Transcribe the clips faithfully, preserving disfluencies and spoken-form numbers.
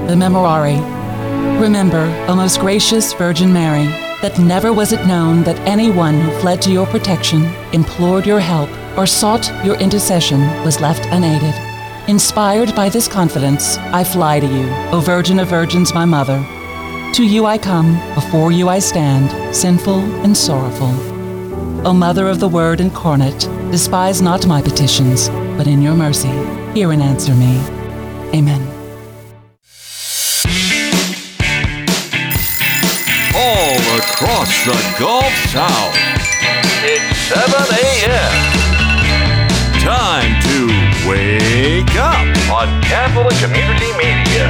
the Memorare. Remember, O most gracious Virgin Mary, that never was it known that anyone who fled to your protection, implored your help, or sought your intercession was left unaided. Inspired by this confidence, I fly to you, O Virgin of Virgins, my Mother. To you I come, before you I stand, sinful and sorrowful. O Mother of the Word incarnate, despise not my petitions, but in your mercy, hear and answer me. Amen. All across the Gulf South, it's seven a.m. Time to wake up on Catholic Community Media.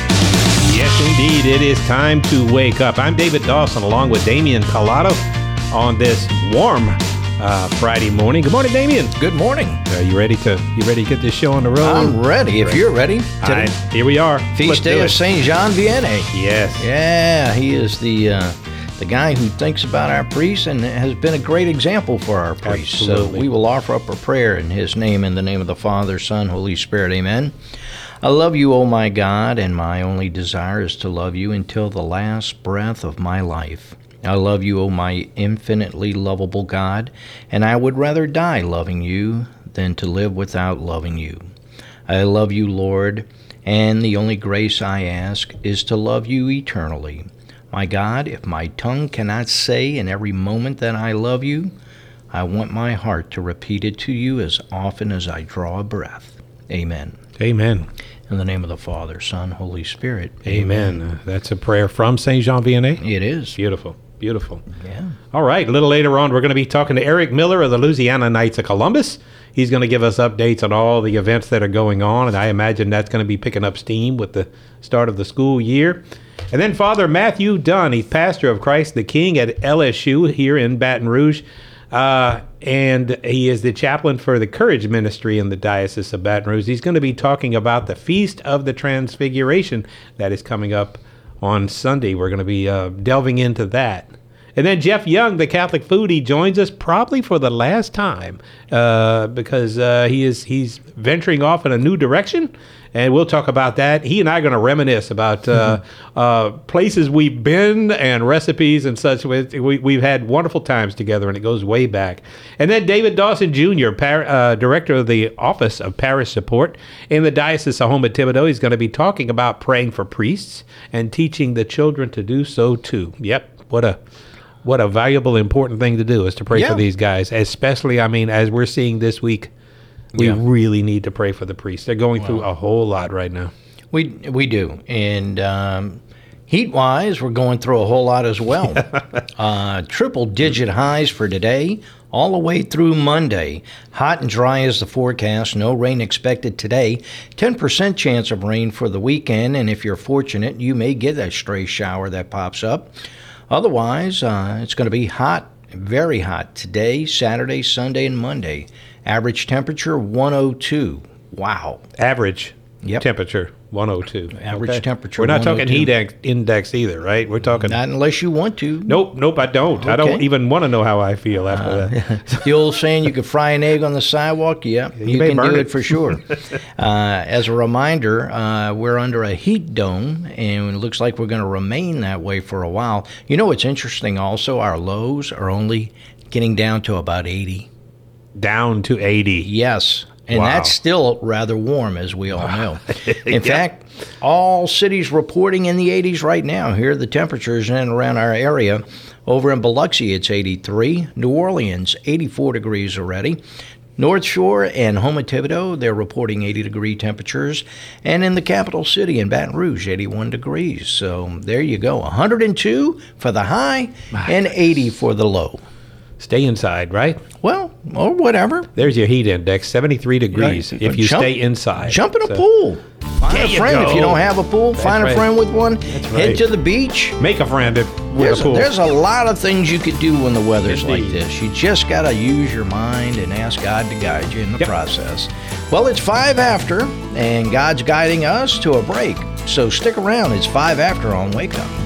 Yes, indeed, it is time to wake up. I'm David Dawson, along with Damian Collado on this warm uh, Friday morning. Good morning, Damian. Good morning. Are you ready to you ready to get this show on the road? I'm ready. If you're ready. Right, here we are. Feast Let's day of Saint Jean Vianney. Yes. Yeah, he is the uh, the guy who thinks about our priests and has been a great example for our priests. Absolutely. So we will offer up a prayer in his name, in the name of the Father, Son, Holy Spirit. Amen. I love you, O my God, and my only desire is to love you until the last breath of my life. I love you, O my infinitely lovable God, and I would rather die loving you than to live without loving you. I love you, Lord, and the only grace I ask is to love you eternally. My God, if my tongue cannot say in every moment that I love you, I want my heart to repeat it to you as often as I draw a breath. Amen. Amen. In the name of the Father, Son, Holy Spirit. Amen. Uh, that's a prayer from Saint Jean Vianney. It is. Beautiful. Beautiful. Yeah. All right. A little later on, we're going to be talking to Eric Miller of the Louisiana Knights of Columbus. He's going to give us updates on all the events that are going on, and I imagine that's going to be picking up steam with the start of the school year. And then Father Matthew Dunn, he's pastor of Christ the King at L S U here in Baton Rouge, uh, and he is the chaplain for the Courage Ministry in the Diocese of Baton Rouge. He's going to be talking about the Feast of the Transfiguration that is coming up on Sunday. We're going to be uh, delving into that. And then Jeff Young, the Catholic foodie, joins us probably for the last time uh, because uh, he is he's venturing off in a new direction, and we'll talk about that. He and I are going to reminisce about uh, mm-hmm. uh, places we've been and recipes and such. We, we've had wonderful times together, and it goes way back. And then David Dawson Junior, par- uh, director of the Office of Parish Support in the Diocese of Houma-Thibodaux, he's going to be talking about praying for priests and teaching the children to do so too. Yep, what a... What a valuable, important thing to do is to pray yeah. for these guys, especially, I mean, as we're seeing this week, we yeah. really need to pray for the priests. They're going wow. through a whole lot right now. We we do. And um, heat-wise, we're going through a whole lot as well. uh, triple-digit highs for today, all the way through Monday. Hot and dry is the forecast. No rain expected today. ten percent chance of rain for the weekend, and if you're fortunate, you may get a stray shower that pops up. Otherwise, uh, it's going to be hot, very hot today, Saturday, Sunday, and Monday. Average temperature, one oh two. Wow. Average yep. temperature, one oh two. Average okay. temperature, We're not one oh two. talking heat ex- index either, right? We're talking... Not unless you want to. Nope, nope, I don't. Okay. I don't even want to know how I feel after uh, that. The old saying, you could fry an egg on the sidewalk? Yeah, you, you can do it. it for sure. uh, as a reminder, uh, we're under a heat dome, and it looks like we're going to remain that way for a while. You know what's interesting also? Our lows are only getting down to about eighty. Down to eighty. Yes. And wow. that's still rather warm, as we all know. In yeah. fact, all cities reporting in the eighties right now. Here are the temperatures in and around our area. Over in Biloxi, it's eighty-three. New Orleans, eighty-four degrees already. North Shore and Houma-Thibodaux, they're reporting eighty-degree temperatures. And in the capital city, in Baton Rouge, eighty-one degrees. So there you go. one hundred two for the high and eighty for the low. Stay inside, right? Well, or whatever. There's your heat index, seventy-three degrees Right. if you Jump- stay inside. Jump in a So- pool. Find There a you friend. go. If you don't have a pool, That's find right. a friend with one. That's Head right. to the beach. Make a friend if- with There's a a, pool. there's a lot of things you could do when the weather's Indeed. like this. You just got to use your mind and ask God to guide you in the Yep. process. Well, it's five after, and God's guiding us to a break. So stick around. It's five after on Wake Up.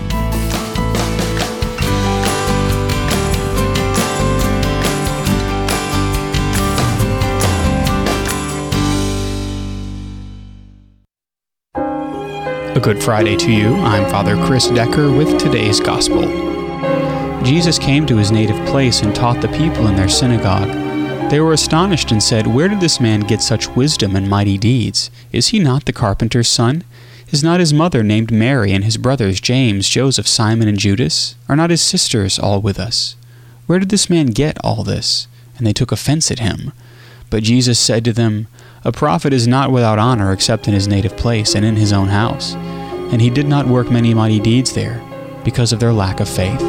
A good Friday to you. I'm Father Chris Decker with today's Gospel. Jesus came to his native place and taught the people in their synagogue. They were astonished and said, "Where did this man get such wisdom and mighty deeds? Is he not the carpenter's son? Is not his mother named Mary, and his brothers James, Joseph, Simon, and Judas? Are not his sisters all with us? Where did this man get all this?" And they took offense at him. But Jesus said to them, "A prophet is not without honor except in his native place and in his own house." And he did not work many mighty deeds there, because of their lack of faith.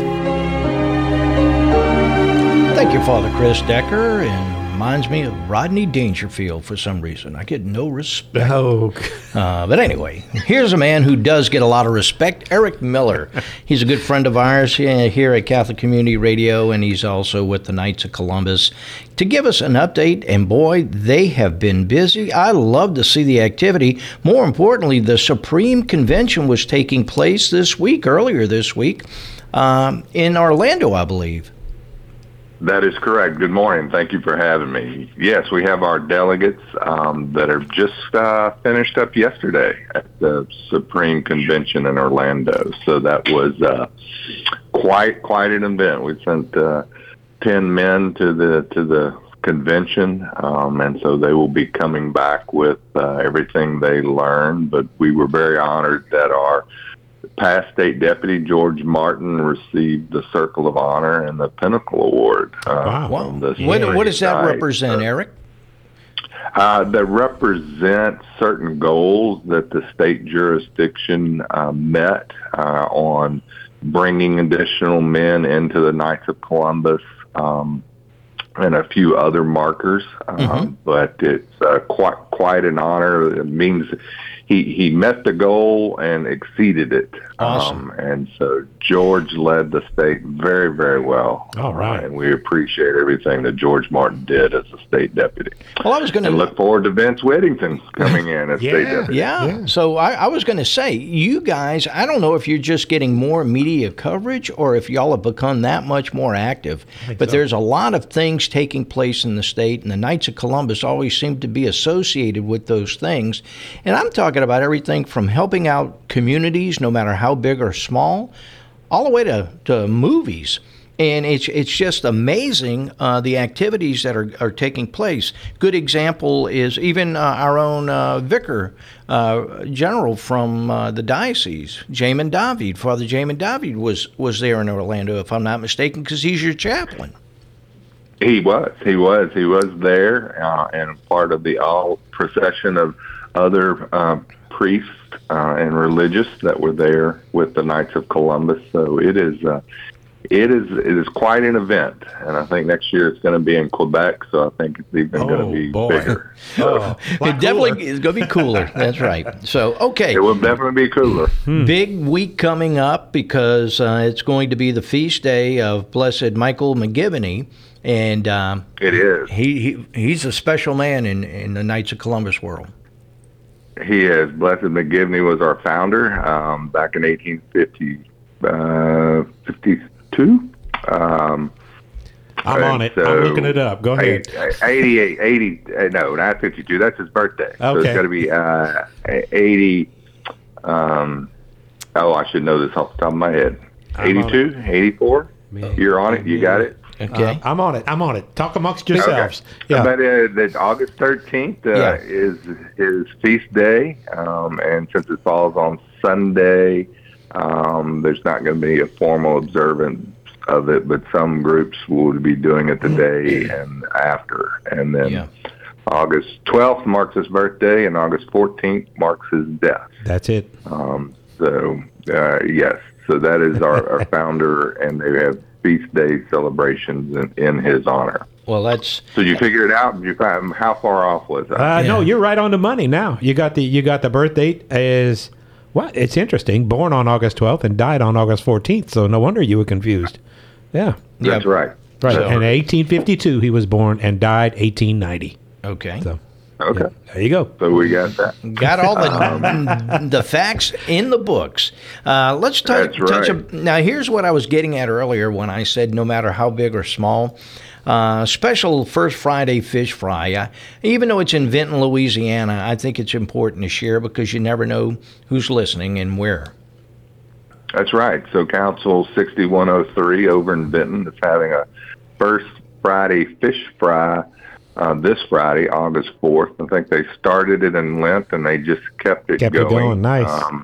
Thank you, Father Chris Decker, and reminds me of Rodney Dangerfield for some reason. I get no respect. Oh. Uh, but anyway, here's a man who does get a lot of respect, Eric Miller. He's a good friend of ours here at Catholic Community Radio, and he's also with the Knights of Columbus to give us an update. And boy, they have been busy. I love to see the activity. More importantly, the Supreme Convention was taking place this week, earlier this week, um, in Orlando, I believe. That is correct. Good morning. Thank you for having me. Yes, we have our delegates um, that are just uh, finished up yesterday at the Supreme Convention in Orlando. So that was uh, quite quite an event. We sent uh, ten men to the to the convention, um, and so they will be coming back with uh, everything they learned. But we were very honored that our past state deputy George Martin received the Circle of Honor and the Pinnacle Award. Uh, Wow. from the What, what does that state. represent, Eric? Uh, that represent certain goals that the state jurisdiction uh, met uh, on bringing additional men into the Knights of Columbus, um, and a few other markers. Um, Mm-hmm. But it's uh, quite quite an honor. It means he he met the goal and exceeded it. Awesome. Um, and so George led the state very, very well. All right. Uh, and we appreciate everything that George Martin did as a state deputy. Well, I was going to And look forward to Vince Whittington coming in as Yeah. state deputy. Yeah. Yeah. So I, I was going to say, you guys, I don't know if you're just getting more media coverage or if y'all have become that much more active. But so. there's a lot of things taking place in the state, and the Knights of Columbus always seem to be associated with those things. And I'm talking about everything from helping out communities, no matter how big or small, all the way to, to movies. And it's it's just amazing uh, the activities that are, are taking place. Good example is even uh, our own uh, vicar uh, general from uh, the diocese, Jamin David. Father Jamin David was, was there in Orlando, if I'm not mistaken, because he's your chaplain. He was. He was. He was there uh, and part of the all procession of other uh, priests uh, and religious that were there with the Knights of Columbus. So it is uh, it is it is quite an event, and I think next year it's going to be in Quebec. So I think it's even Oh, going to be boy. bigger. Oh, It definitely is going to be cooler. That's right. So, okay. It will definitely be cooler. Big week coming up because uh, it's going to be the feast day of Blessed Michael McGivney. And um, It is. he, he he's a special man in, in the Knights of Columbus world. He is. Blessed McGivney was our founder um, back in eighteen fifty, uh, fifty-two. Um, I'm on it. so I'm looking it up. Go ahead. eighty-eight, eighty, uh, no, not fifty-two. That's his birthday. So it's Okay. got to be uh, eighty. Um, oh, I should know this off the top of my head. I'm on eighty-two, eighty-four. Man. You're on it. You got it. Okay. Uh, I'm on it. I'm on it. Talk amongst yourselves. Okay. Yeah. But uh, the August thirteenth uh, Yeah. is his feast day, um, and since it falls on Sunday, um, there's not going to be a formal observance of it, but some groups will be doing it the day and after. And then Yeah. August twelfth marks his birthday, and August fourteenth marks his death. That's it. Um, so, uh, yes, so that is our, our founder, and they have feast day celebrations in, in his honor. Well, that's So you figured it out? Did you find, how far off was that? Uh, No, Yeah. you're right on the money. Now you got the you got the birth date is what? It's interesting. Born on August twelfth and died on August fourteenth. So no wonder you were confused. Yeah, yeah. That's right. right. So- and in eighteen fifty-two he was born and died eighteen ninety. Okay. So Okay. Yeah, there you go. So we got that. Got all the the facts in the books. Uh, let's t- That's touch. right. A, now, here's what I was getting at earlier when I said no matter how big or small. Uh, special First Friday fish fry. Uh, even though it's in Vinton, Louisiana, I think it's important to share because you never know who's listening and where. That's right. So Council sixty-one oh three over in Vinton is having a First Friday fish fry uh, this Friday, August fourth. I think they started it in Lent and they just kept it Kept going. it going. Nice. Um,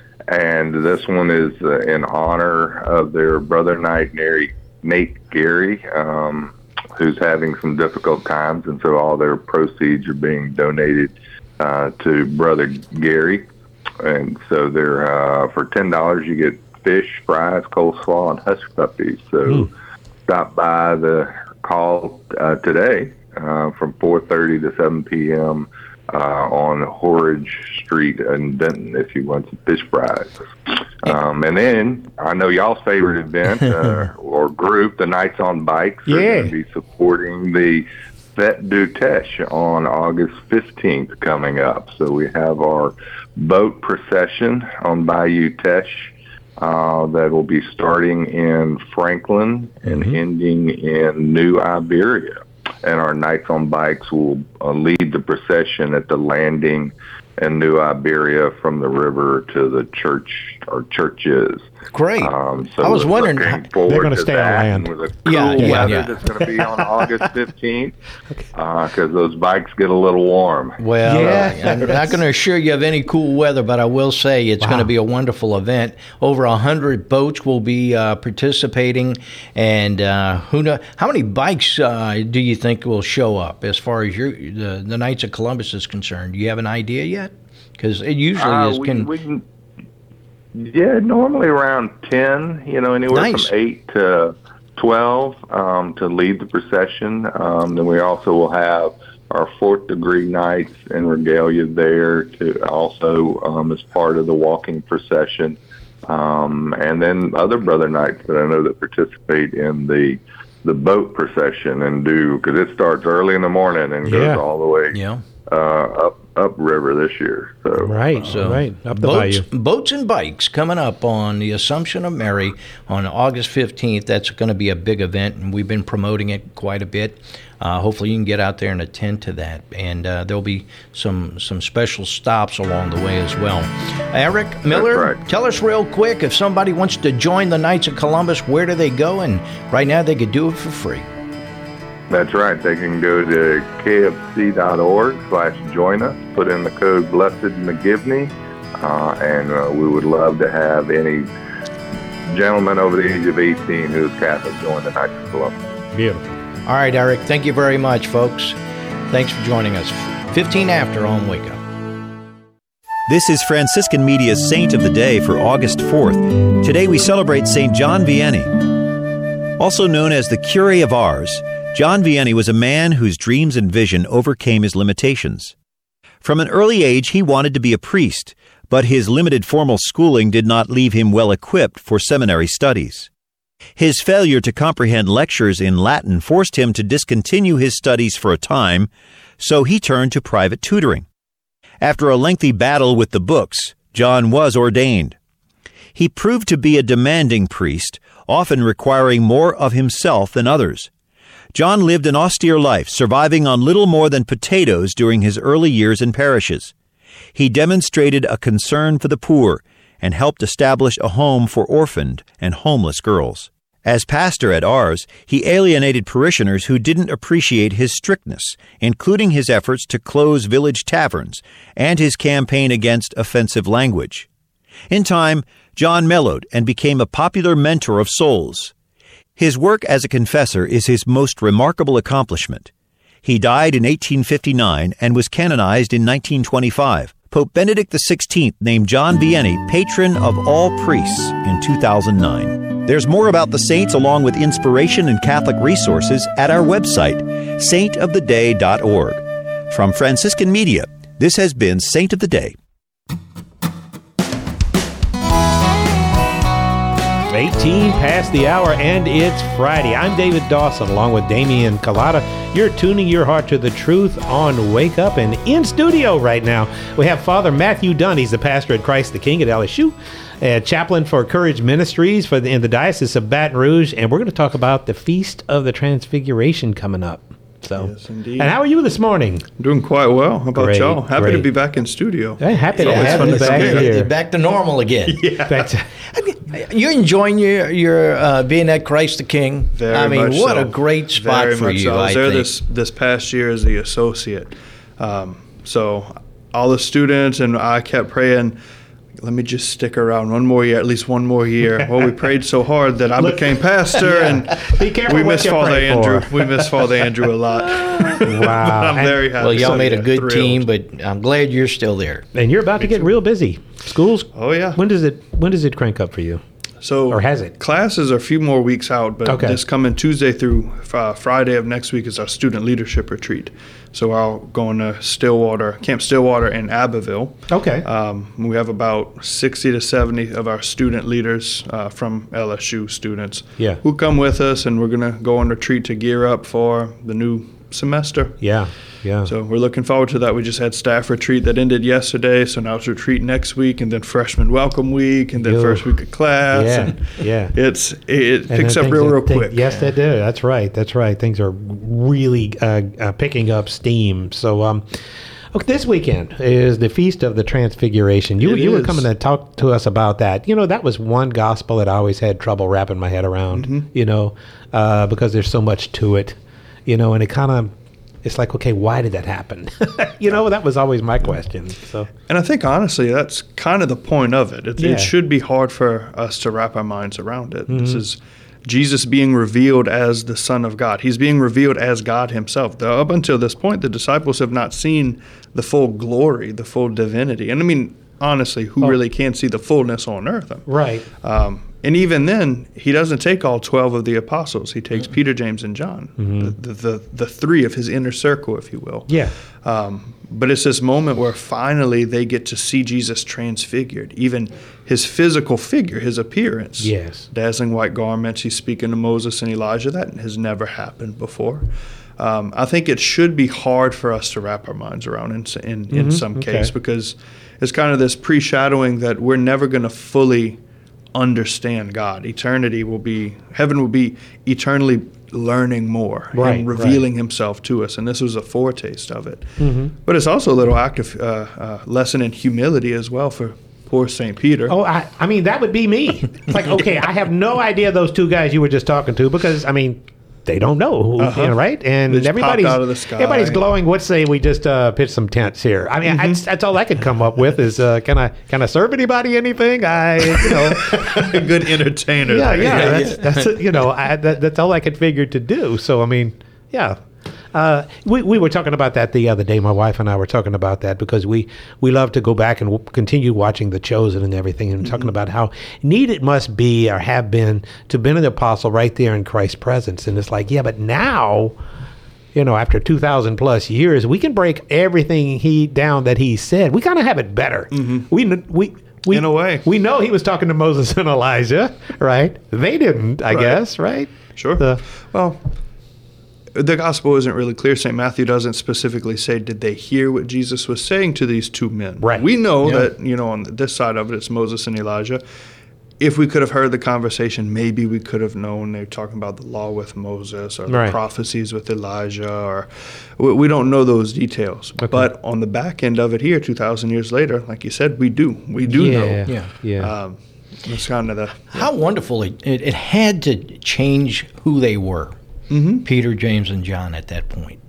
and this one is uh, in honor of their brother Nate, Nate Gary, um, who's having some difficult times, and so all their proceeds are being donated uh, to Brother Gary. And so they're uh, for ten dollars you get fish, fries, coleslaw, and hush puppies. So Mm. stop by the call uh, today uh, from four thirty to seven p.m. Uh, on Horridge Street in Benton if you want some fish fries. Um, and then I know y'all's favorite event uh, or group, the Knights on Bikes, are Yeah. going to be supporting the Fête du Teche on August fifteenth coming up. So we have our boat procession on Bayou Teche uh, that will be starting in Franklin and Mhm. ending in New Iberia. And our Knights on Bikes will uh, lead the procession at the landing in New Iberia from the river to the church or churches. Great. Um, so I was we're wondering looking how- forward They're gonna to stay on that, land. and with the cool Yeah, yeah, weather yeah. that's going to be on August fifteenth, because those bikes get a little warm. Well, Yeah. uh, I'm not going to assure you of any cool weather, but I will say it's Wow. going to be a wonderful event. Over a hundred boats will be uh, participating, and uh, who know how many bikes uh, do you think will show up as far as your the, the Knights of Columbus is concerned? Do you have an idea yet? Because it usually Uh, is. we, Can, we can, yeah, normally around ten, you know, anywhere Nice. from eight to twelve um, to lead the procession. Um, then we also will have our fourth degree Knights and regalia there to also um, as part of the walking procession. Um, and then other brother Knights that I know that participate in the the boat procession and do, because it starts early in the morning and Yeah. goes all the way yeah. uh, up upriver this year. So Right. So right. Up the boats, bayou. boats and bikes coming up on the Assumption of Mary on August fifteenth. That's going to be a big event, and we've been promoting it quite a bit. Uh, hopefully, you can get out there and attend to that, and uh, there'll be some some special stops along the way as well. Eric Miller, right. tell us real quick if somebody wants to join the Knights of Columbus, where do they go? And right now, they could do it for free. that's right. They can go to kfc.org slash join us, put in the code Blessed McGivney, uh, and uh, we would love to have any gentleman over the age of eighteen who's Catholic join the Knights of Columbus. Beautiful. All right, Eric, thank you very much, folks. Thanks for joining us. fifteen after on Wake Up. This is Franciscan Media's Saint of the Day for August fourth. Today we celebrate Saint John Vianney. Also known as the Curé of Ars, John Vianney was a man whose dreams and vision overcame his limitations. From an early age, he wanted to be a priest, but his limited formal schooling did not leave him well equipped for seminary studies. His failure to comprehend lectures in Latin forced him to discontinue his studies for a time, so he turned to private tutoring. After a lengthy battle with the books, John was ordained. He proved to be a demanding priest, often requiring more of himself than others. John lived an austere life, surviving on little more than potatoes during his early years in parishes. He demonstrated a concern for the poor and helped establish a home for orphaned and homeless girls. As pastor at Ars, he alienated parishioners who didn't appreciate his strictness, including his efforts to close village taverns and his campaign against offensive language. In time, John mellowed and became a popular mentor of souls. His work as a confessor is his most remarkable accomplishment. He died in eighteen fifty-nine and was canonized in nineteen twenty-five. Pope Benedict the sixteenth named John Vianney patron of all priests in two thousand nine. There's more about the saints along with inspiration and Catholic resources at our website, saint of the day dot org. From Franciscan Media, this has been Saint of the Day. eighteen past the hour, and it's Friday. I'm David Dawson, along with Damian Collada. You're tuning your heart to the truth on Wake Up, and in studio right now, we have Father Matthew Dunn. He's the pastor at Christ the King at L S U, a chaplain for Courage Ministries for the, in the Diocese of Baton Rouge, and we're going to talk about the Feast of the Transfiguration coming up. So, yes, indeed. And how are you this morning? Doing quite well. How about Great, y'all? Happy great. to be back in studio. Hey, happy to It's always have fun you to back come here. here. Back to normal again. Yeah. Back to- You're enjoying your your uh, being at Christ the King. Very I mean, much what so. a great spot Very for much you. so. I was I there think. this this past year as the associate. Um, so all the students and I kept praying, let me just stick around one more year, at least one more year. Well, we prayed so hard that I Look- became pastor, Yeah. and Be careful we what missed you Father pray Andrew. for. We missed Father Andrew a lot. Wow. I'm And- very happy. Well, y'all So, made a yeah, good thrilled. team, but I'm glad you're still there. And you're about to get real busy. Schools. Oh, yeah. When does it When does it crank up for you? So Or has it? Classes are a few more weeks out, but Okay. this coming Tuesday through uh, Friday of next week is our student leadership retreat. So I'll going to Stillwater, Camp Stillwater in Abbeville. Okay. Um, we have about sixty to seventy of our student leaders uh, from L S U students Yeah. who come with us, and we're going to go on retreat to gear up for the new semester. Yeah. Yeah. So we're looking forward to that. We just had staff retreat that ended yesterday, so now it's retreat next week, and then freshman welcome week, and then Yo. first week of class. Yeah, and yeah. It's it And picks then up things real are- real thing- quick. Yes, they do. That's right. That's right. Things are really uh, uh, picking up steam. So, um, okay, this weekend is the Feast of the Transfiguration. You It you were is. coming to talk to us about that. You know, that was one gospel that I always had trouble wrapping my head around. Mm-hmm. You know, uh, because there's so much to it. You know, and it kind of. It's like, okay, why did that happen? you know, that was always my question. So, And I think honestly, that's kind of the point of it. It, Yeah. it should be hard for us to wrap our minds around it. This Mm-hmm. is Jesus being revealed as the Son of God. He's being revealed as God Himself. Though up until this point, the disciples have not seen the full glory, the full divinity. And I mean, honestly, who Oh. really can see the fullness on earth? right. Um, and even then, He doesn't take all twelve of the apostles. He takes Peter, James, and John, the, the, the the three of His inner circle, if you will. Yeah. Um, but it's this moment where finally they get to see Jesus transfigured, even His physical figure, His appearance. Yes. Dazzling white garments. He's speaking to Moses and Elijah. That has never happened before. Um, I think it should be hard for us to wrap our minds around in, s- in, in some okay. case, because it's kind of this pre-shadowing that we're never going to fully understand God. Eternity will be, heaven will be eternally learning more Right, and revealing Himself to us. And this was a foretaste of it. Mm-hmm. But it's also a little active uh, uh, lesson in humility as well for poor Saint Peter. Oh, I, I mean, that would be me. It's like, okay, I have no idea those two guys you were just talking to because, I mean, they don't know, who, Uh-huh. you know, right? And They just everybody's popped out of the sky. everybody's glowing. Let's say we just uh, pitched some tents here. I mean, that's, that's all I could come up with is, uh, can I can I serve anybody anything? I, you know, Good entertainer. yeah, there. yeah, that's, that's you know, I, that, that's all I could figure to do. So, I mean, yeah. Uh, we, we were talking about that the other day. My wife and I were talking about that because we, we love to go back and w- continue watching The Chosen and everything and talking about how neat it must be or have been to have been an apostle right there in Christ's presence. And it's like, yeah, but now, you know, after two thousand plus years, we can break everything he down that he said. We kind of have it better. We, kn- we, we, In a way. We know he was talking to Moses and Elijah, right? They didn't, I Right. guess, right? Sure. The- well, the gospel isn't really clear. Saint Matthew doesn't specifically say, did they hear what Jesus was saying to these two men? Right. We know Yeah. that, you know, on this side of it, it's Moses and Elijah. If we could have heard the conversation, maybe we could have known they're talking about the law with Moses or the Right. prophecies with Elijah, or we, we don't know those details. Okay. But on the back end of it here, two thousand years later, like you said, we do. We do yeah, know. Yeah. yeah. Um, it's kind of the How wonderful it, it, it had to change who they were. Mm-hmm. Peter, James, and John at that point.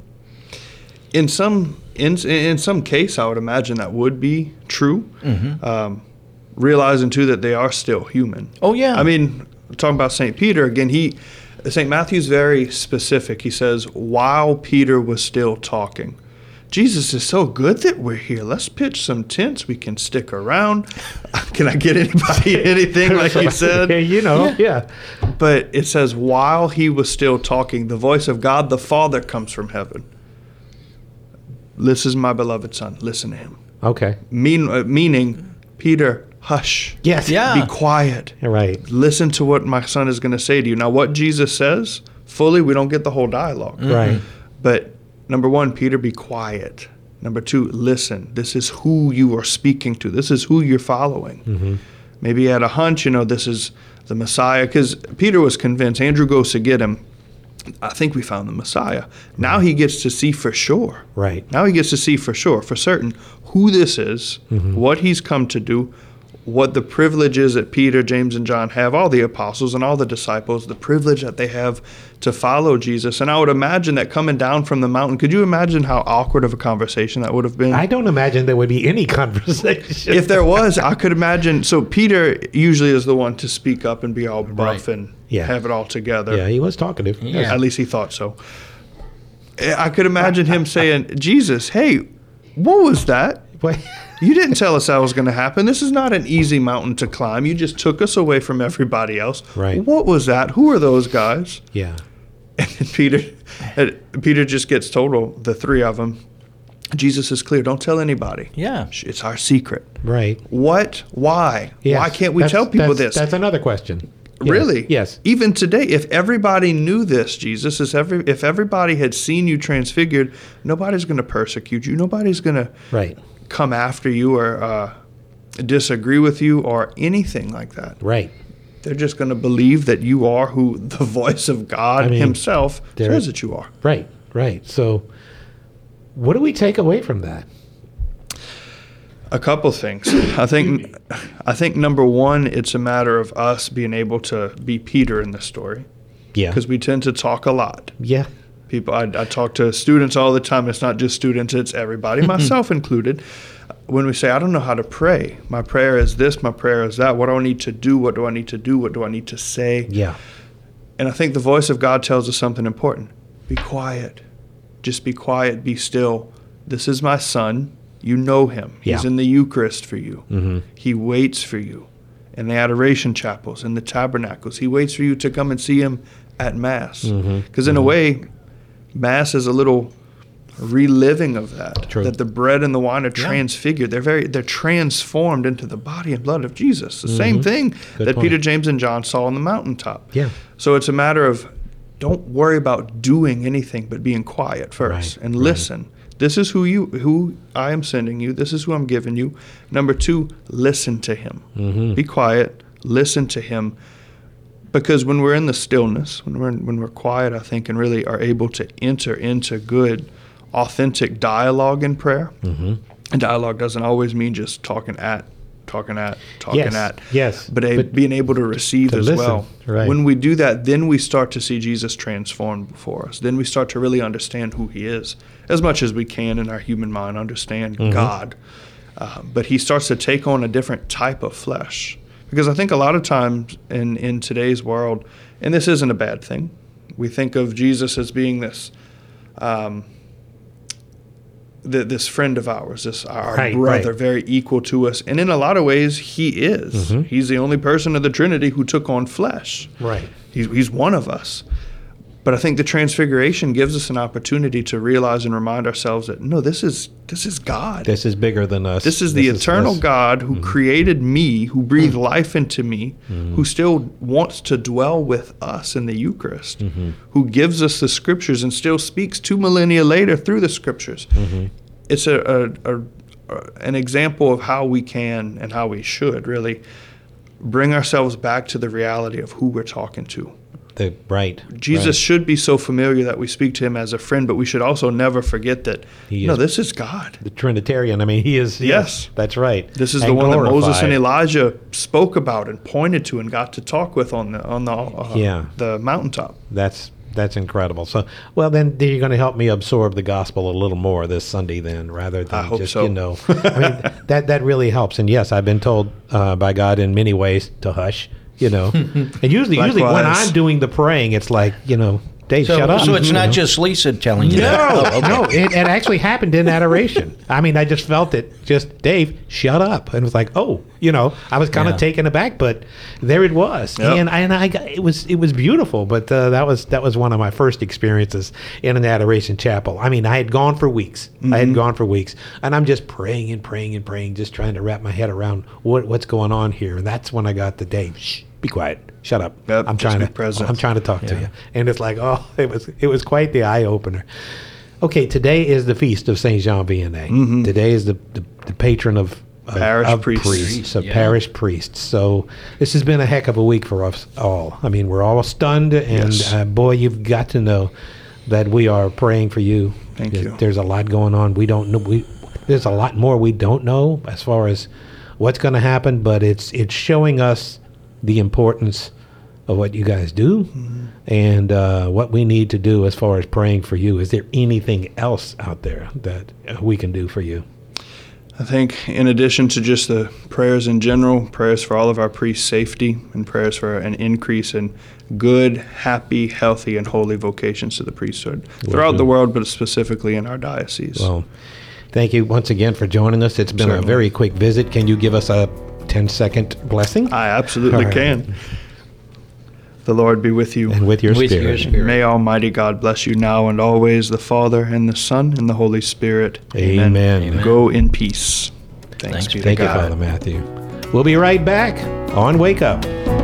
in some in in some case, I would imagine that would be true. Mm-hmm. Um, realizing too that they are still human. Oh, yeah. I mean, talking about Saint Peter again, he Saint Matthew's very specific. He says, while Peter was still talking. Jesus is so good that we're here. Let's pitch some tents. We can stick around. Can I get anybody anything, like you said? Yeah, you know, yeah. But it says, while he was still talking, the voice of God the Father comes from heaven. This is my beloved Son. Listen to him. Okay. Mean, uh, meaning, Peter, hush. Yes. Yeah. Be quiet. Right. Listen to what my son is going to say to you. Now, what Jesus says, fully, we don't get the whole dialogue. Right. But number one, Peter, be quiet. Number two, listen. This is who you are speaking to. This is who you're following. Mm-hmm. Maybe you had a hunch, you know, this is the Messiah. Because Peter was convinced. Andrew goes to get him. I think we found the Messiah. Now he gets to see for sure. Right. Now he gets to see for sure, for certain, who this is, Mm-hmm. what he's come to do, what the privilege is that Peter, James, and John have, all the apostles and all the disciples, the privilege that they have to follow Jesus. And I would imagine that coming down from the mountain, could you imagine how awkward of a conversation that would have been? I don't imagine there would be any conversation. If there was, I could imagine. So Peter usually is the one to speak up and be all buff Right. and Yeah. have it all together. Yeah, he was talkative. Yeah. At least he thought so. I could imagine him saying, Jesus, hey, what was that? What? You didn't tell us that was going to happen. This is not an easy mountain to climb. You just took us away from everybody else. Right. What was that? Who are those guys? Yeah. And then Peter, and Peter just gets total, the three of them. Jesus is clear. Don't tell anybody. Yeah. It's our secret. Right. What? Why? Yes. Why can't we That's- tell people that's- this? That's another question. Yes. Really? Yes. Even today, if everybody knew this, Jesus, if every if everybody had seen you transfigured, nobody's going to persecute you. Nobody's going to Right. come after you or uh, disagree with you or anything like that. Right. They're just going to believe that you are who the voice of God I mean, himself there- says that you are. Right. Right. So, what do we take away from that? A couple things. I think I think number one, it's a matter of us being able to be Peter in this story Yeah. because we tend to talk a lot. Yeah. People, I, I talk to students all the time. It's not just students, it's everybody, myself included. When we say, I don't know how to pray, my prayer is this, my prayer is that. What do I need to do? What do I need to do? What do I need to say? Yeah. And I think the voice of God tells us something important. Be quiet. Just be quiet. Be still. This is my son. You know him. He's Yeah. in the Eucharist for you. Mm-hmm. He waits for you in the adoration chapels, in the tabernacles. He waits for you to come and see him at Mass. Because Mhm. in a way, Mass is a little reliving of that. True. That the bread and the wine are transfigured. They're very they're transformed into the body and blood of Jesus. The same thing Good that point. Peter, James, and John saw on the mountaintop. Yeah. So it's a matter of don't worry about doing anything but being quiet first Right, and right. listen. This is who you who I am sending you. This is who I'm giving you. Number two, listen to him. Mm-hmm. Be quiet. Listen to him. Because when we're in the stillness, when we're when we're quiet, I think, and really are able to enter into good, authentic dialogue in prayer. Mm-hmm. And dialogue doesn't always mean just talking at, talking at, talking Yes, at. yes, But, a, but being able to receive to as listen, well. right. When we do that, then we start to see Jesus transformed before us. Then we start to really understand who he is, as much as we can in our human mind understand Mm-hmm. God. Uh, but he starts to take on a different type of flesh. Because I think a lot of times in, in today's world, and this isn't a bad thing, we think of Jesus as being this um, th- this friend of ours, this our Right, brother, right. very equal to us. And in a lot of ways, he is. Mm-hmm. He's the only person of the Trinity who took on flesh. Right. He's, he's one of us. But I think the Transfiguration gives us an opportunity to realize and remind ourselves that, no, this is this is God. This is bigger than us. This is the eternal this. God who created me, who breathed life into me, who still wants to dwell with us in the Eucharist, who gives us the Scriptures and still speaks two millennia later through the Scriptures. It's a, a, a, a an example of how we can and how we should really bring ourselves back to the reality of who we're talking to. The, right. Jesus right. should be so familiar that we speak to him as a friend, but we should also never forget that, He no, is- this is God. The Trinitarian. I mean, he is. he Yes. is- That's right. This is And the one that Moses and glorified. Elijah spoke about and pointed to and got to talk with on the on the uh, Yeah. the mountaintop. That's that's incredible. So, well, then you're going to help me absorb the gospel a little more this Sunday, then, rather than I hope just so. you know. I mean, that that really helps. And yes, I've been told uh, by God in many ways to hush. You know, and usually, usually when Likewise. I'm doing the praying, it's like, you know, Dave, So, shut up. so it's You not know. just Lisa telling you No, that. Oh, okay. no, it, it actually happened in adoration. I mean, I just felt it. Just Dave, shut up, and it was like, oh, you know, I was kind of Yeah. taken aback, but there it was, Yep. and and I got, it was it was beautiful. But uh, that was that was one of my first experiences in an adoration chapel. I mean, I had gone for weeks. I had gone for weeks, and I'm just praying and praying and praying, just trying to wrap my head around what what's going on here. And that's when I got the Dave. Shh, be quiet. Shut up. Yep, I'm just trying be to. present. I'm trying to talk to you. And it's like, oh, it was it was quite the eye opener. Okay, today is the feast of Saint Jean Vianney. Today is the, the, the patron of, of Parish of priest. priests, of Yeah. parish priests. So this has been a heck of a week for us all. I mean, we're all stunned, and Yes. uh, boy, you've got to know that we are praying for you. Thank There's- you. There's a lot going on. We don't know. We there's a lot more we don't know as far as what's going to happen, but it's it's showing us the importance of what you guys do and uh, what we need to do as far as praying for you. Is there anything else out there that uh, we can do for you? I think in addition to just the prayers in general, prayers for all of our priests' safety and prayers for an increase in good, happy, healthy, and holy vocations to the priesthood throughout the world, but specifically in our diocese. Well, thank you once again for joining us. It's been a Certainly. very quick visit. Can you give us a ten-second blessing? I absolutely All right. can. The Lord be with you. And with your With spirit. your spirit. May Almighty God bless you now and always, the Father, and the Son, and the Holy Spirit. Amen. Amen. Go in peace. Thanks, Thanks be be to Thank you, God. Father Matthew. We'll be right back on Wake Up.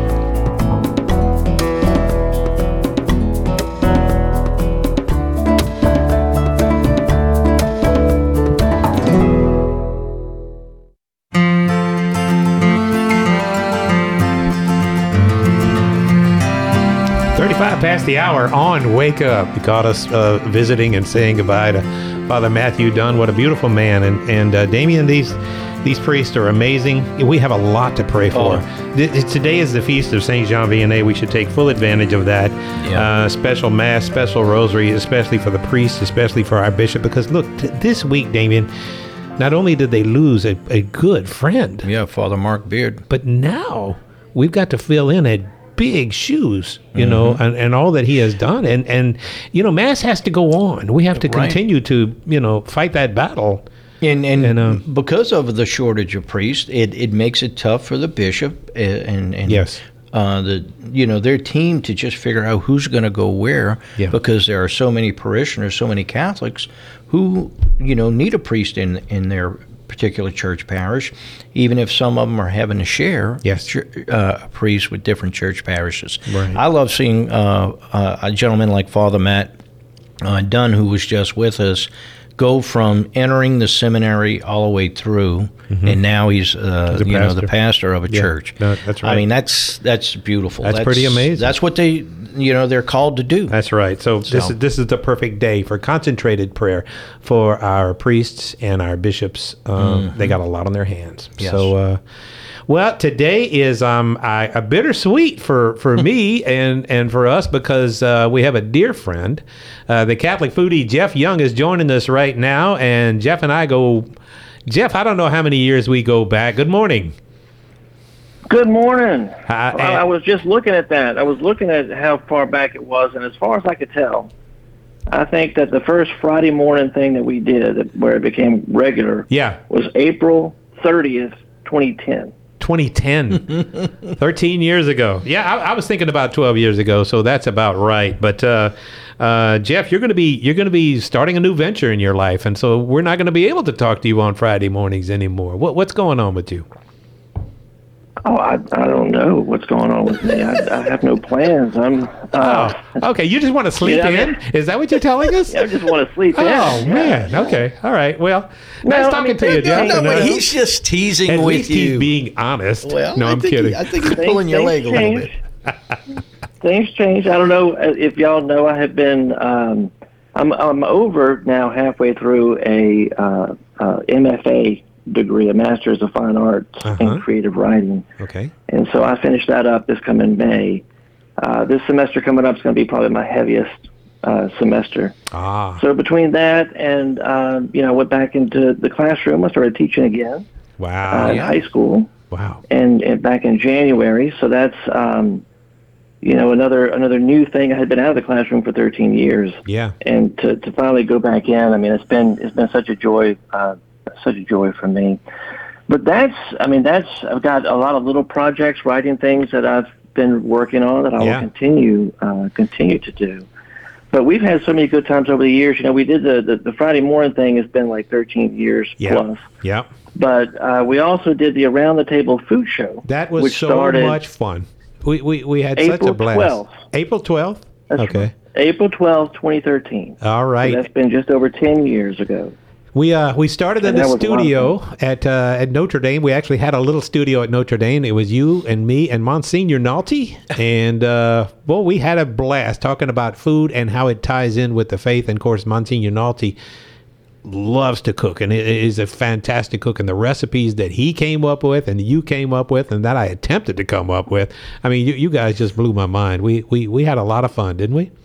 thirty-five past the hour on Wake Up. You caught us uh, visiting and saying goodbye to Father Matthew Dunn. What a beautiful man. And, and uh, Damien, these these priests are amazing. We have a lot to pray for. Oh. Th- th- Today is the feast of Saint Jean Vianney. We should take full advantage of that. Yeah. Uh, special Mass, special Rosary, especially for the priests, especially for our bishop. Because look, t- this week, Damien, not only did they lose a, a good friend, Yeah, Father Mark Beard. but now we've got to fill in a big shoes, you know, Mm-hmm. and, and all that he has done. And, and, you know, Mass has to go on. We have to Right. continue to, you know, fight that battle. And and, And, um, because of the shortage of priests, it, it makes it tough for the bishop uh, and and Yes. uh, the you know their team to just figure out who's going to go where, Yeah. because there are so many parishioners, so many Catholics who you know need a priest in in their particular church parish, even if some of them are having to share Yes. chur- uh, a priest with different church parishes. Right. I love seeing uh, uh, a gentleman like Father Matt uh, Dunn, who was just with us, go from entering the seminary all the way through, and now he's, uh, Mm-hmm. He's a you know, the pastor. pastor of a Yeah, church. no, that's right. I mean, that's that's beautiful. That's pretty amazing. That's what they, you know, they're called to do. That's right. So, this So- is this is the perfect day for concentrated prayer for our priests and our bishops. Um, They got a lot on their hands. Mm-hmm. Yes. So, uh, well, today is um I, a bittersweet for for me and and for us because uh, we have a dear friend, uh, the Catholic foodie Jeff Young is joining us right now, and Jeff and I go. Jeff, I don't know how many years we go back. Good morning. Good morning. Hi, Well, I was just looking at that. I was looking at how far back it was, and as far as I could tell, I think that the first Friday morning thing that we did, where it became regular, Yeah. was April thirtieth, twenty ten. twenty ten, thirteen years ago. Yeah, I, I was thinking about twelve years ago, so that's about right. But uh, uh, Jeff, you're going to be you're going to be starting a new venture in your life, and so we're not going to be able to talk to you on Friday mornings anymore. What what's going on with you? Oh, I, I don't know what's going on with me. I, I have no plans. I'm. Uh, Oh, okay. You just want to sleep Yeah, I in? mean- Is that what you're telling us? I just want to sleep Oh in. Yeah. man. Okay. All right. Well, No, nice I talking mean, to you, no, Jeff. no, and, but uh, he's just teasing at with least you. he's being honest. well, no, I I'm think kidding. He, I think he's Things- pulling your leg things a little change. bit. Things change. I don't know if y'all know. I have been. Um, I'm. I'm over now, halfway through a uh, uh, M F A degree, a Master's of Fine Arts Uh-huh. in Creative Writing, Okay. and so I finished that up this coming May. Uh, this semester coming up is going to be probably my heaviest uh, semester. Ah. So between that and um, you know, I went back into the classroom. I started teaching again Wow. uh, in high school. Wow. and, and back in January. So that's, um, you know, another another new thing. I had been out of the classroom for thirteen years. Yeah. And to, to finally go back in, I mean, it's been it's been such a joy, uh, such a joy for me. But that's, I mean, that's, I've got a lot of little projects, writing things that I've been working on that I Yeah. will continue, uh, continue to do. But we've had so many good times over the years. You know, we did the, the, the Friday morning thing has been like thirteen years Yeah. plus. Yeah. But uh, we also did the Around the Table food show. That was which so started much fun. We we, we had such a April blast. twelfth. April twelfth? That's Okay. right. April twelfth, twenty thirteen. All right. So that's been just over ten years ago. We uh we started in And the that was a lot of studio at uh, at Notre Dame. We actually had a little studio at Notre Dame. It was you and me and Monsignor Nalty, and uh, well, we had a blast talking about food and how it ties in with the faith. And of course, Monsignor Nalty loves to cook, and it is a fantastic cook. And the recipes that he came up with, and you came up with, and that I attempted to come up with. I mean, you, you guys just blew my mind. We we we had a lot of fun, didn't we?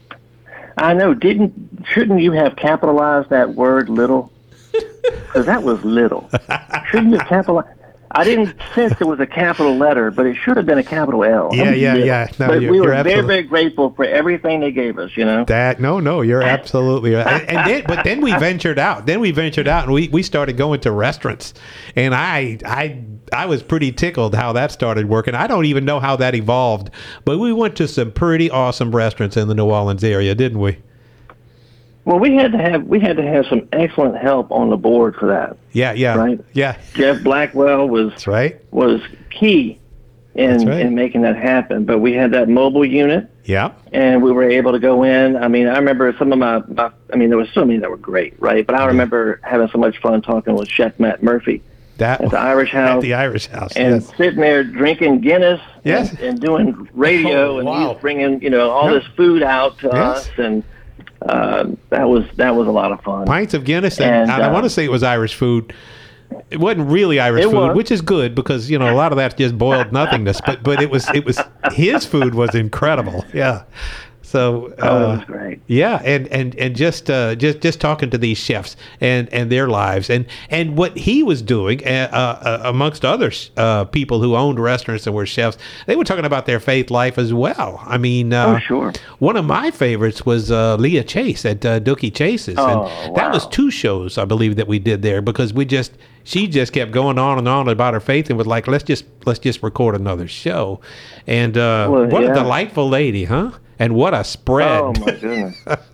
I know. Didn't shouldn't you have capitalized that word "little"? Because that was little. Shouldn't you have capitalized? I didn't sense it was a capital letter, but it should have been a capital L. Yeah, I mean, yeah, little. yeah. No, but you're- we were you're very, absolutely- very grateful for everything they gave us. You know. That no, no, you're absolutely right. And, and then, but then we ventured out. Then we ventured out, and we, we started going to restaurants. And I I I was pretty tickled how that started working. I don't even know how that evolved, but we went to some pretty awesome restaurants in the New Orleans area, didn't we? Well, we had to have we had to have some excellent help on the board for that. Yeah, yeah, Right. yeah. Jeff Blackwell was That's right. was key That's in right. in making that happen. But we had that mobile unit. Yeah, And we were able to go in. I mean, I remember some of my, my I mean, there were so many that were great, right? But I remember having so much fun talking with Chef Matt Murphy that at the Irish at House the Irish House. and Yes. sitting there drinking Guinness Yes. and, and doing radio, Oh, and wow. he's bringing, you know, all Yeah. this food out to Yes. us, and uh, that was that was a lot of fun. Pints of Guinness, and, And, I uh, want to say it was Irish food. It wasn't really Irish It food, was. which is good because you know a lot of that's just boiled nothingness. But but it was it was his food was incredible. Yeah. So Oh, it uh, was great. yeah, and and and just uh, just just talking to these chefs and and their lives and and what he was doing uh, uh, amongst other uh, people who owned restaurants and were chefs, they were talking about their faith life as well. I mean, uh, Oh, sure. one of my favorites was uh, Leah Chase at uh, Dookie Chase's, Oh, and that was wow. two shows I believe that we did there because we just she just kept going on and on about her faith and was like, let's just let's just record another show, and uh, Well, what yeah. a delightful lady, huh? And what a spread! Oh my goodness.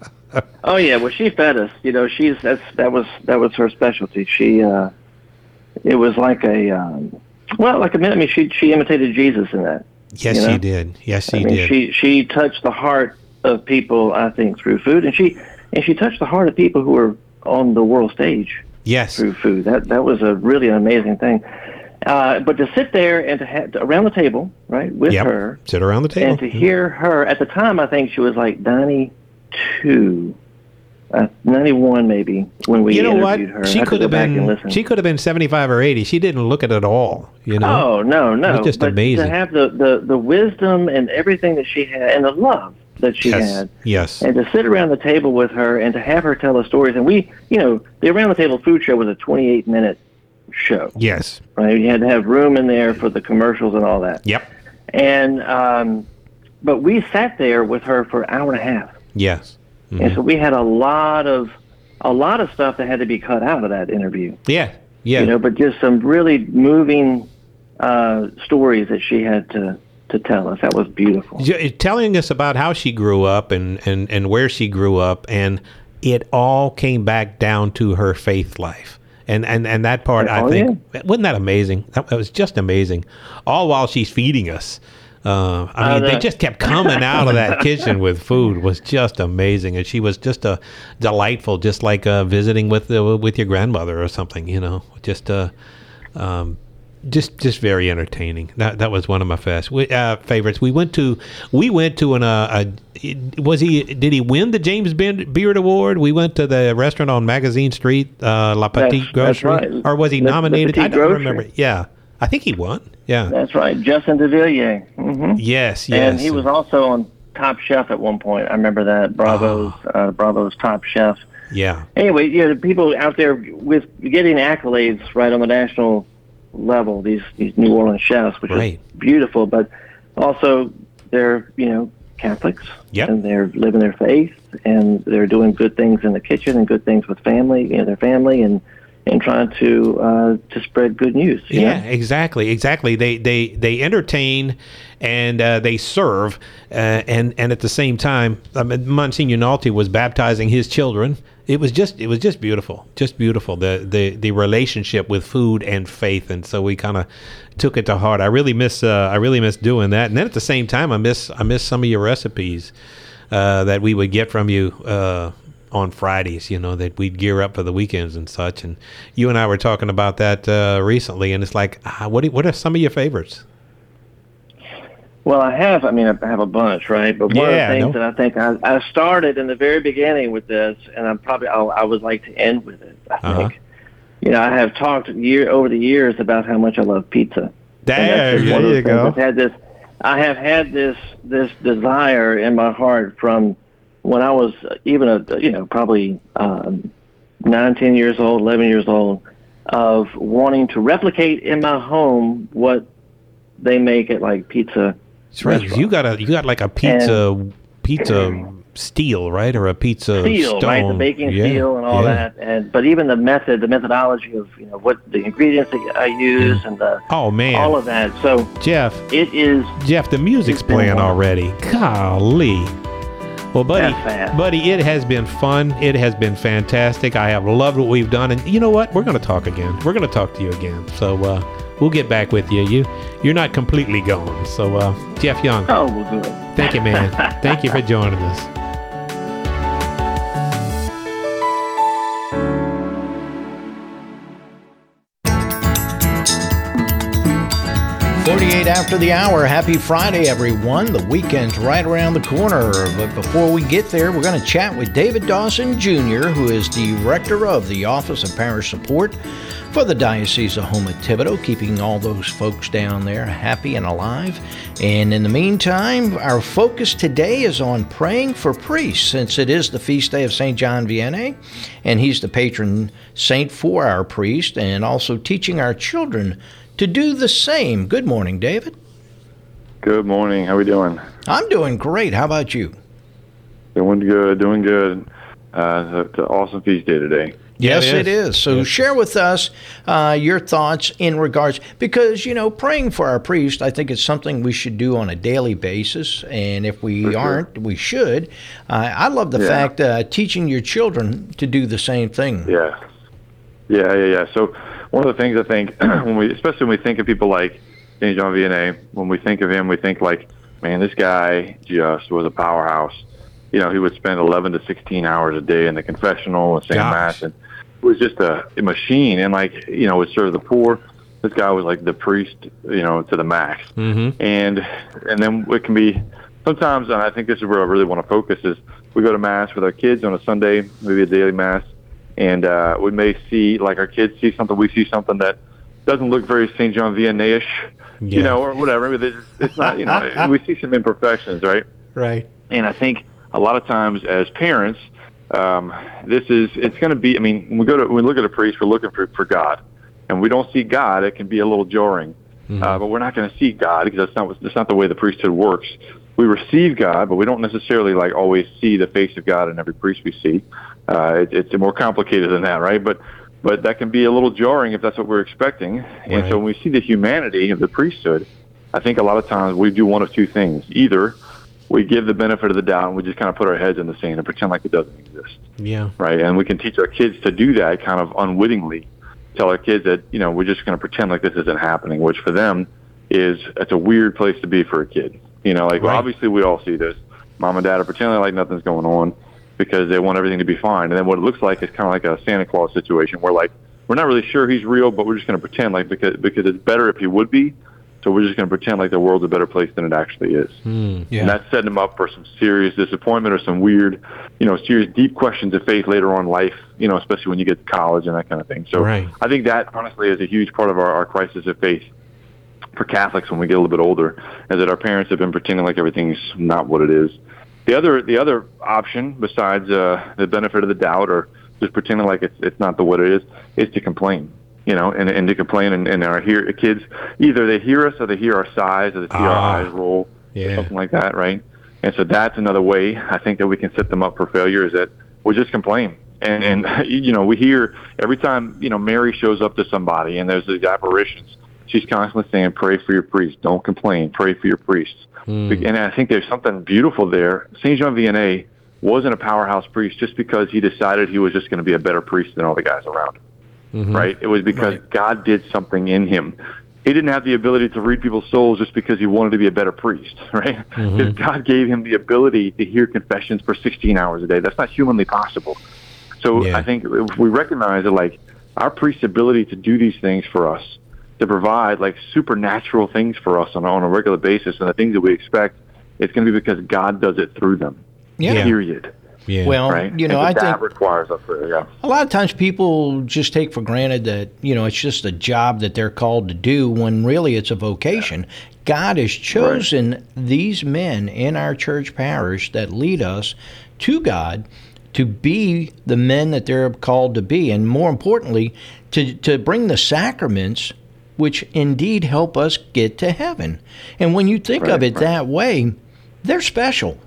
Oh yeah, well she fed us. You know, she's that's that was that was her specialty. She uh it was like a um well, like a I mean she she imitated Jesus in that. Yes, you she know? did. Yes, she I mean, did. she she touched the heart of people, I think, through food, and she and she touched the heart of people who were on the world stage yes, through food. That that was a really an amazing thing. Uh, but to sit there and to have around the table, right, with yep. her, Sit around the table. and to hear her at the time, I think she was like ninety-two, uh, ninety-one maybe when we you know what? interviewed her. She I have to could go have back and been. listen. She could have been seventy-five or eighty. She didn't look it at all. You know. Oh no, no! It was just but amazing. to have the, the, the wisdom and everything that she had, and the love that she yes. had, Yes. and to sit around the table with her and to have her tell us stories. And we, you know, the Around the Table Food Show was a twenty-eight minute show, Yes. right? You had to have room in there for the commercials and all that. Yep. And um, but we sat there with her for an hour and a half. Yes. Mhm. And so we had a lot of a lot of stuff that had to be cut out of that interview. Yeah. Yeah. You know, but just some really moving uh, stories that she had to to tell us. That was beautiful. J- telling us about how she grew up and, and, and where she grew up, and it all came back down to her faith life. And and, and that part, I Oh, think, wasn't that amazing? That, that was just amazing. All while she's feeding us. Uh, I mean, I they know. just kept coming out of that kitchen with food. Was just amazing, and she was just a delightful, just like uh, visiting with uh, with your grandmother or something. You know, just uh, um, just just very entertaining. That that was one of my fast we, uh, favorites. We went to we went to an uh, a, was he did he win the James Beard Award? We went to the restaurant on Magazine Street, uh, La Petite That's- that's Grocery, right. or was he The- the nominated? I Petite don't Grocery. remember. Yeah, I think he won. Yeah. That's right, Justin DeVilliers. hmm Yes. Yes. And he was also on Top Chef at one point. I remember that Bravo's uh, Bravo's Top Chef. Yeah. Anyway, you know, the people out there with getting accolades right on the national level, these these New Orleans chefs, which Right. is beautiful, but also they're, you know, Catholics, Yep. and they're living their faith, and they're doing good things in the kitchen and good things with family, you know, their family, and and trying to uh, to spread good news. you Yeah, know? exactly, exactly. They they they entertain and uh, they serve, uh, and and at the same time, I mean, Monsignor Nolte was baptizing his children. It was just it was just beautiful, just beautiful. The the the relationship with food and faith, and so we kind of took it to heart. I really miss uh, I really miss doing that, and then at the same time, I miss I miss some of your recipes uh, that we would get from you. Uh, on Fridays, you know, that we'd gear up for the weekends and such. And you and I were talking about that uh, recently, and it's like, ah, what do, what are some of your favorites? Well, I have. I mean, I have a bunch, right? But one Yeah, I of the things know. that I think I, I started in the very beginning with this, and I'm probably I'll, I would like to end with it. I Uh-huh. think. You know, I have talked year over the years about how much I love pizza. There, And that's just one of there the you things go. I've had this. I have had this this desire in my heart from when I was even a you know probably um, nine, ten years old, eleven years old, of wanting to replicate in my home what they make at like pizza. That's right. restaurants. You got a you got like a pizza pizza steel, right, or a pizza Steel, stone. right? The baking Yeah, steel and all yeah. that, and but even the method, the methodology of you know what the ingredients that I use and the Oh man, all of that. So Jeff, it is. Jeff, the music's It's been playing wonderful. already. Golly. Well, buddy, That's fast. buddy, it has been fun. It has been fantastic. I have loved what we've done, and you know what? We're going to talk again. We're going to talk to you again. So uh, we'll get back with you. You, you're not completely gone. So, uh, Jeff Young, Oh, well, good. thank you, man. Thank you for joining us. forty-eight after the hour. Happy Friday, everyone. The weekend's right around the corner. But before we get there, we're going to chat with David Dawson Junior, who is Director of the Office of Parish Support for the Diocese of Houma-Thibodaux, keeping all those folks down there happy and alive. And in the meantime, our focus today is on praying for priests, since it is the feast day of Saint John Vianney, and he's the patron saint for our priests, and also teaching our children to do the same. Good morning, David. Good morning. How we doing? I'm doing great. How about you? Doing good. Doing good. Uh, it's an awesome feast day today. Yes, it it is. So share with us uh, your thoughts in regards, because, you know, praying for our priest, I think it's something we should do on a daily basis. And if we For sure. aren't, we should. Uh, I love the Yeah. fact uh, teaching your children to do the same thing. Yeah. Yeah, yeah, yeah. So one of the things I think, when we, especially when we think of people like Saint John Vianney, when we think of him, we think like, man, this guy just was a powerhouse. You know, he would spend eleven to sixteen hours a day in the confessional and saying Gosh. mass, and it was just a, a machine. And like, you know, would serve the poor. This guy was like the priest, you know, to the max. Mm-hmm. And and then it can be sometimes, and I think this is where I really want to focus, is we go to mass with our kids on a Sunday, maybe a daily mass, and uh, we may see, like our kids see something, we see something that doesn't look very Saint John Vianney-ish, Yeah. you know, or whatever. It's, it's not, you know, we see some imperfections, right? Right. And I think a lot of times as parents, um, this is, it's going to be, I mean, when we go to, when we look at a priest, we're looking for, for God, and we don't see God, it can be a little jarring. Mm-hmm. Uh, but we're not going to see God, because that's not, what- that's not the way the priesthood works. We receive God, but we don't necessarily like always see the face of God in every priest we see. Uh, it, it's more complicated than that, right? But but that can be a little jarring if that's what we're expecting. And Right. so when we see the humanity of the priesthood, I think a lot of times we do one of two things. Either we give the benefit of the doubt and we just kind of put our heads in the sand and pretend like it doesn't exist, Yeah. right? And we can teach our kids to do that kind of unwittingly. Tell our kids that, you know, we're just going to pretend like this isn't happening, which for them is, it's a weird place to be for a kid. You know, like, well, Right. obviously we all see this. Mom and dad are pretending like nothing's going on because they want everything to be fine. And then what it looks like is kind of like a Santa Claus situation where, like, we're not really sure he's real, but we're just going to pretend like, because because it's better if he would be. So we're just going to pretend like the world's a better place than it actually is. Mm. Yeah. And that's setting them up for some serious disappointment or some weird, you know, serious deep questions of faith later on in life, you know, especially when you get to college and that kind of thing. So Right. I think that, honestly, is a huge part of our, our crisis of faith for Catholics when we get a little bit older, is that our parents have been pretending like everything's not what it is. The other the other option, besides uh, the benefit of the doubt or just pretending like it's it's not the what it is, is to complain. You know, and, and to complain, and, and our hear kids, either they hear us or they hear our sighs or they see Ah. our eyes roll. Yeah. or something like that, right? And so that's another way I think that we can set them up for failure is that we just complain. And, and you know, we hear every time, you know, Mary shows up to somebody and there's these apparitions, she's constantly saying, pray for your priest. Don't complain. Pray for your priests. Mm. And I think there's something beautiful there. Saint John Vianney wasn't a powerhouse priest just because he decided he was just going to be a better priest than all the guys around him, mm-hmm. right? It was because right. God did something in him. He didn't have the ability to read people's souls just because he wanted to be a better priest, right? Mm-hmm. Because God gave him the ability to hear confessions for sixteen hours a day. That's not humanly possible. So yeah. I think if we recognize that, like, our priest's ability to do these things for us, to provide, like, supernatural things for us on, on a regular basis, and the things that we expect, it's going to be because God does it through them. Yeah. Period. Yeah. Well, right? you know, and I that think requires us. To, yeah. A lot of times people just take for granted that, you know, it's just a job that they're called to do when really it's a vocation. Yeah. God has chosen right. these men in our church parish that lead us to God to be the men that they're called to be, and more importantly, to to bring the sacraments which indeed help us get to heaven. And when you think right, of it right. that way, they're special.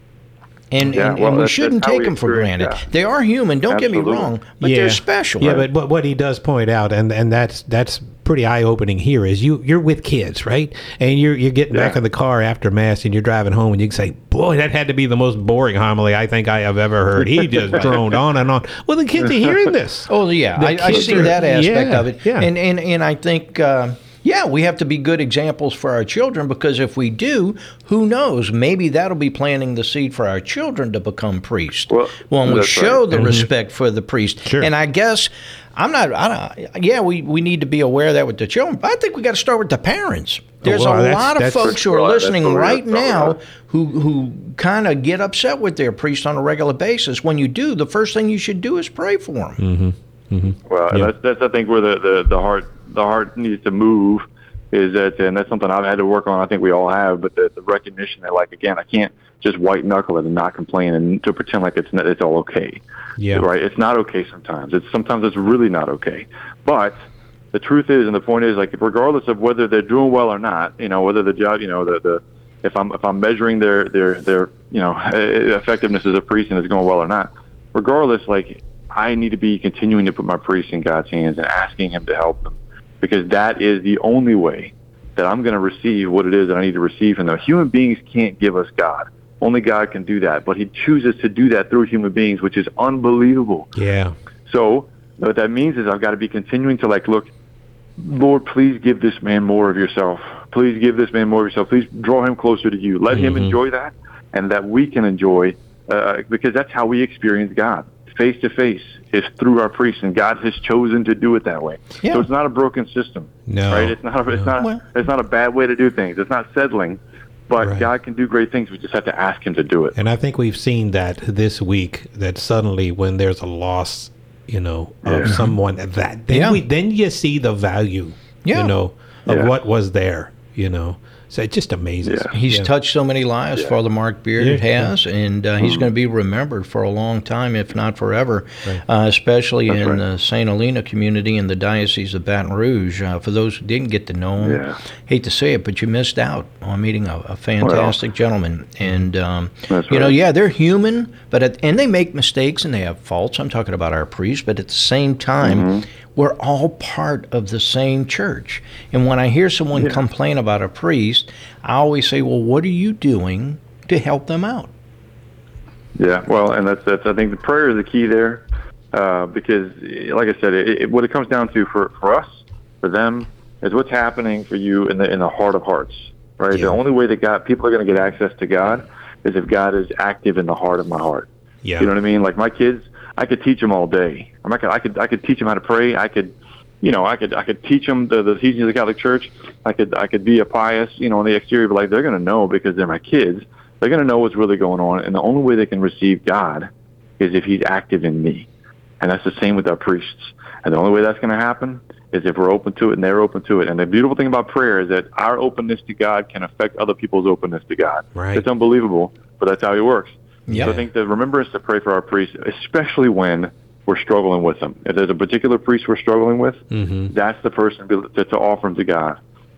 And, yeah, and, well, and we that's, shouldn't that's take them for granted. Yeah. They are human, don't Absolutely. get me wrong, but yeah. they're special. Yeah, but, but what he does point out, and, and that's that's pretty eye-opening here, is you, you're with kids, right? And you're, you're getting yeah. back in the car after Mass, and you're driving home, and you can say, boy, that had to be the most boring homily I think I have ever heard. He just droned on and on. Well, the kids are hearing this. Oh, yeah, I, I see are, that aspect yeah, of it. Yeah. And, and, and I think... Uh, Yeah, we have to be good examples for our children, because if we do, who knows? Maybe that'll be planting the seed for our children to become priests. Well, when we show right. the mm-hmm. respect for the priest. Sure. And I guess I'm not. I don't, yeah, we, we need to be aware of that with the children. But I think we got to start with the parents. There's well, a that's, lot of that's, folks who are well, listening right now right. who who kind of get upset with their priest on a regular basis. When you do, the first thing you should do is pray for them. Mm-hmm. Mm-hmm. Well, yeah. that's that's I think where the, the, the heart the heart needs to move. Is that, and that's something I've had to work on. I think we all have, but the, the recognition that, like, again, I can't just white knuckle it and not complain and to pretend like it's it's all okay. Yeah. Right. It's not okay sometimes. It's sometimes it's really not okay. But the truth is, and the point is, like, regardless of whether they're doing well or not, you know, whether the job, you know, the the if I'm if I'm measuring their their their you know effectiveness as a priest and it's going well or not, regardless, like, I need to be continuing to put my priest in God's hands and asking Him to help them. Because that is the only way that I'm going to receive what it is that I need to receive from them. Human beings can't give us God. Only God can do that. But He chooses to do that through human beings, which is unbelievable. Yeah. So what that means is I've got to be continuing to, like, look, Lord, please give this man more of yourself. Please give this man more of yourself. Please draw him closer to you. Let mm-hmm. him enjoy that, and that we can enjoy, uh, because that's how we experience God. Face to face is through our priests, and God has chosen to do it that way. Yeah. So it's not a broken system, no, right? It's not. A, it's no. not. Well, it's not a bad way to do things. It's not settling, but right. God can do great things. We just have to ask Him to do it. And I think we've seen that this week. That suddenly, when there's a loss, you know, of yeah. someone, that then yeah. we then you see the value, yeah. you know, of yeah. what was there, you know. So it just amazes. Yeah. me. He's yeah. touched so many lives, Yeah. Father Mark Beard Yeah. has, and uh, he's Mm-hmm. going to be remembered for a long time, if not forever, Right. uh, especially That's in right. the Saint Helena community in the Diocese of Baton Rouge. Uh, for those who didn't get to know him, Yeah. hate to say it, but you missed out on meeting a, a fantastic gentleman. And, um, That's you know, right. yeah, they're human, but at, and they make mistakes and they have faults. I'm talking about our priests, but at the same time, Mm-hmm. we're all part of the same church. And when I hear someone Yeah. complain about a priest, I always say, well, what are you doing to help them out? Yeah, well, and that's that's. I think the prayer is the key there, uh, because, like I said, it, it, what it comes down to for, for us, for them, is what's happening for you in the in the heart of hearts, right? Yeah. The only way that God people are going to get access to God is if God is active in the heart of my heart. Yeah. You know what I mean? Like my kids, I could teach them all day. I could I could I could teach them how to pray. I could, you know, I could I could teach them the, the teachings of the Catholic Church. I could I could be a pious, you know, on the exterior, but like they're going to know because they're my kids. They're going to know what's really going on, and the only way they can receive God is if He's active in me. And that's the same with our priests. And the only way that's going to happen is if we're open to it and they're open to it. And the beautiful thing about prayer is that our openness to God can affect other people's openness to God. Right. It's unbelievable, but that's how He works. Yeah. So I think the remembrance to pray for our priests, especially when we're struggling with them. If there's a particular priest we're struggling with, Mm-hmm. that's the person to, to offer him to God.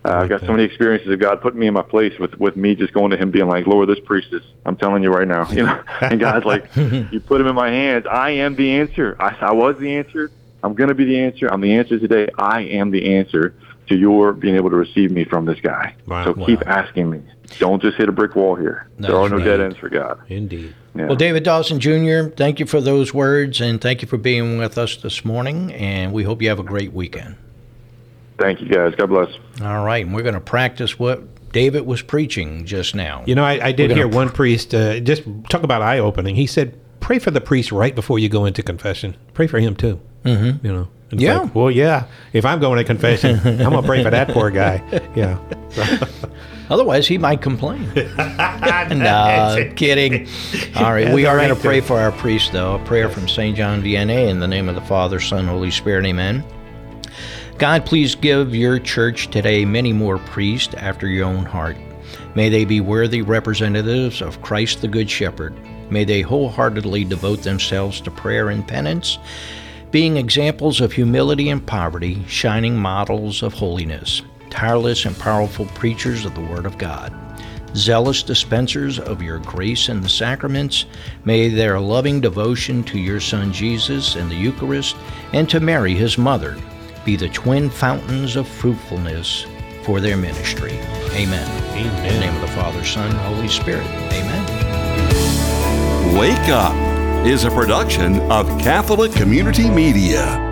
Uh, I've got so many experiences of God putting me in my place with, with me just going to him being like, Lord, this priest is, I'm telling you right now, you know, and God's like, you put him in my hands. I am the answer. I, I was the answer. I'm going to be the answer. I'm the answer today. I am the answer to your being able to receive me from this guy. Wow. So Wow. keep asking me. Don't just hit a brick wall here. That's there are no right. dead ends for God. Indeed. Yeah. Well, David Dawson Junior, thank you for those words, and thank you for being with us this morning, and we hope you have a great weekend. Thank you, guys. God bless. All right, and we're going to practice what David was preaching just now. You know, I, I did We're hear gonna one priest uh, just talk about eye opening. He said, "Pray for the priest right before you go into confession. Pray for him too." Mm-hmm. You know. It's Yeah. like, well, yeah. If I'm going to confession, I'm gonna pray for that poor guy. Yeah. Otherwise, he might complain. No, kidding. All right, That's we all are right, going to pray too. for our priest, though. A prayer from Saint John Vianney in the name of the Father, Son, Holy Spirit. Amen. God, please give your church today many more priests after your own heart. May they be worthy representatives of Christ the Good Shepherd. May they wholeheartedly devote themselves to prayer and penance, being examples of humility and poverty, shining models of holiness, tireless and powerful preachers of the Word of God, zealous dispensers of your grace in the sacraments. May their loving devotion to your Son Jesus in the Eucharist and to Mary, his mother, be the twin fountains of fruitfulness for their ministry. Amen. Amen. In the name of the Father, Son, Holy Spirit. Amen. Wake Up is a production of Catholic Community Media.